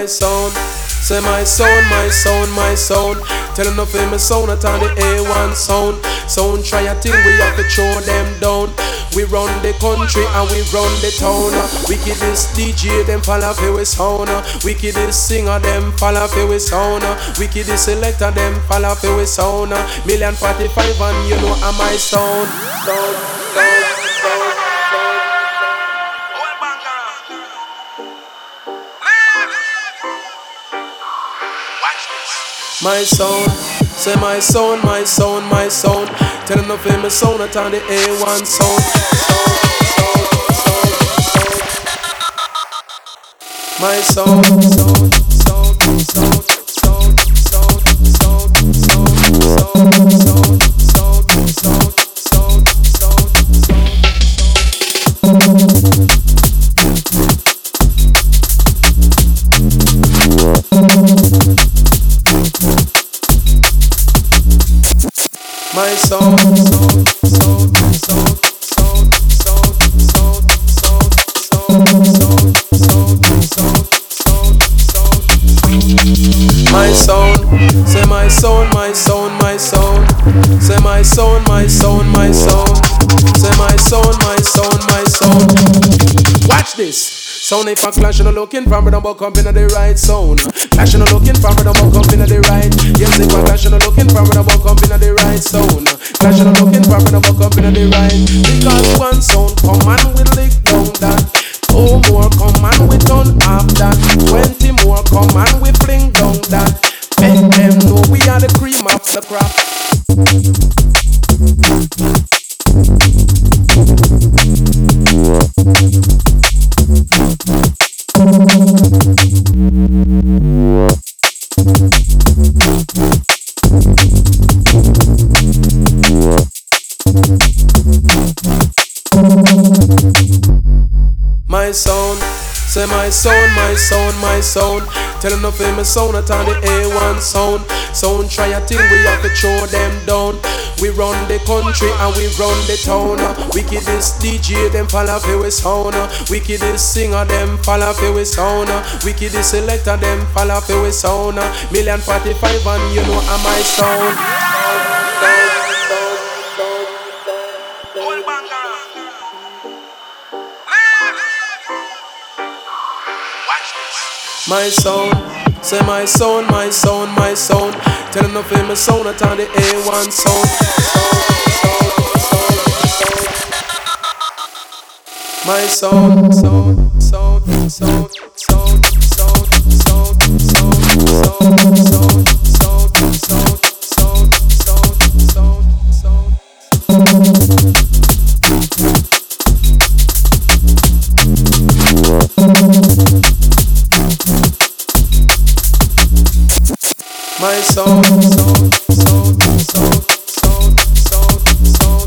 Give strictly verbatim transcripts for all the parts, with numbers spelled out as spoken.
my sound. Say my sound, my sound, my sound. Tell them no famous sound at all the A one sound. Sound try a thing, we have to throw them down. We run the country and we run the town. Wickedest D J, them follow for we sound. Wickedest singer, them follow for we sound. Wickedest selector, them follow for we sound. Million forty-five and you know I'm my sound. Sound, sound, sound. My sound, say my sound, my sound, my sound. Tell them no famous sound at on the A one sound. My sound, sound, sound, sound, sound, sound, sound, sound, sound, sound, sound, my sound, sound, sound, sound, sound, sound, sound, sound, sound, sound, sound, my sound, say my sound, my sound, my sound. Say my sound, my sound, my sound. Say my sound, my sound, my sound. Watch this. Sound if I clash and looking for me, don't buck up in the right sound. Clash and looking for me, don't buck up in the right. Yes, if I clash and looking for me, don't buck up in the right sound. Clash and looking for me, don't buck up in the right. Because one sound come and we lick down that. Two more come and we turn off that. Twenty more come and we fling down that. Make them know we are the cream of the crop. My sound, say my sound, my sound, my sound. Tell them no famous sound at on the A one sound. Sound try a thing, we have to throw them down. We run the country and we run the town. Wickedest D J, them follow for we sound. Wickedest singer, them follow for we sound. Wickedest selector, them follow for we sound. Million forty-five and you know I'm my sound. My sound, say my sound, my sound, my sound. Tell them no famous sound at on the A one sound. My sound, sound, sound, sound, sound, sound, sound, sound, sound, sound, my sound, sound, sound, sound, sound, sound, sound,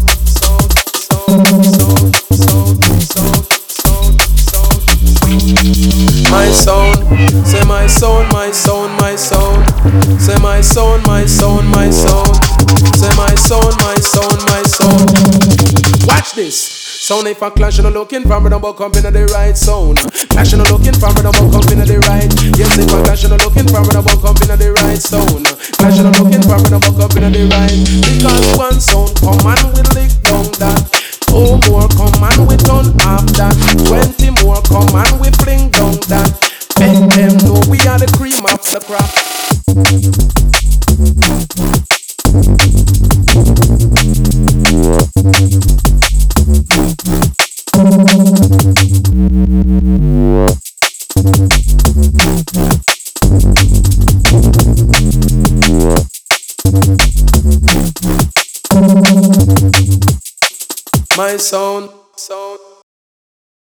my sound, say my sound, my sound, my sound. Say my sound, my sound, my sound. Say my sound, my sound, my sound. Watch this. Sound if I clash and looking for me, don't buck up in the right sound. Clash and looking for me, don't buck up in the right. Yes, if I clash and looking for me, don't buck up in the right sound. Clash and looking for me, don't buck up in the right. Because one sound come and we lick down that. Two more come and we turn off that. Twenty more come and we fling down that. Make them know we are the cream of the crop. My sound, sound.